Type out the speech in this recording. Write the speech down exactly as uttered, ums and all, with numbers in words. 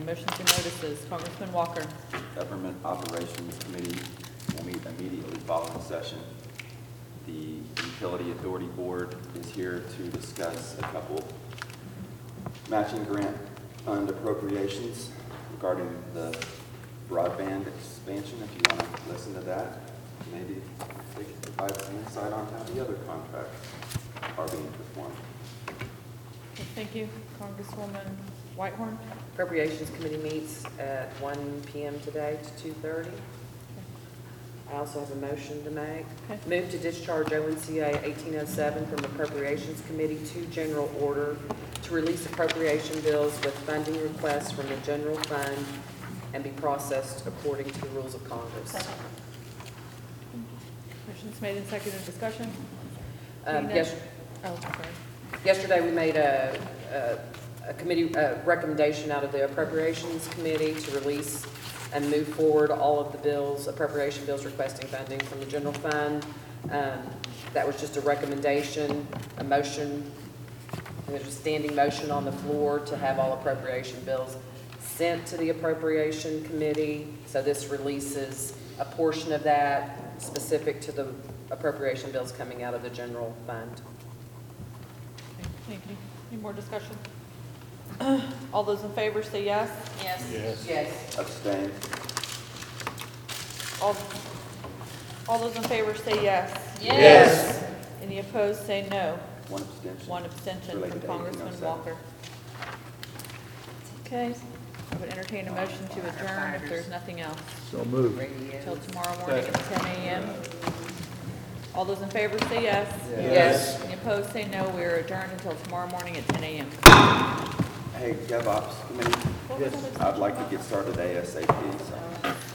Motions and notices. Congressman Walker. Government Operations Committee will meet immediately following session. The Utility Authority Board is here to discuss a couple matching grant fund appropriations regarding the broadband expansion. If you want to listen to that, maybe they can provide some insight on how the other contracts are being performed. Okay, thank you. Congresswoman Whitehorn. Appropriations Committee meets at one P M today to two thirty. I also have a motion to make. Okay. Move to discharge O N C A eighteen oh seven from Appropriations Committee to General Order to release appropriation bills with funding requests from the general fund and be processed according to the rules of Congress. Motion's made and seconded. Discussion. Um, Tina? yes, Oh, sorry. Yesterday, we made a, a, a committee a recommendation out of the Appropriations Committee to release and move forward all of the bills, appropriation bills requesting funding from the general fund. Um, that was just a recommendation, a motion. There's a standing motion on the floor to have all appropriation bills sent to the Appropriation Committee. So this releases a portion of that specific to the appropriation bills coming out of the general fund. Okay, thank you. Any more discussion? All those in favor say yes. Yes. Yes. Yes. Abstain. All, all those in favor say yes. Yes. Any opposed say no. One abstention. One abstention from Related to Congressman eighteen oh seven. Walker. Okay, I would entertain a motion to adjourn if there's nothing else. So moved. Till tomorrow morning at ten A M All those in favor say yes. Yes. Any opposed say no. We are adjourned until tomorrow morning at ten A M Hey, GovOps Committee, What was that? I'd like to get started ASAP, so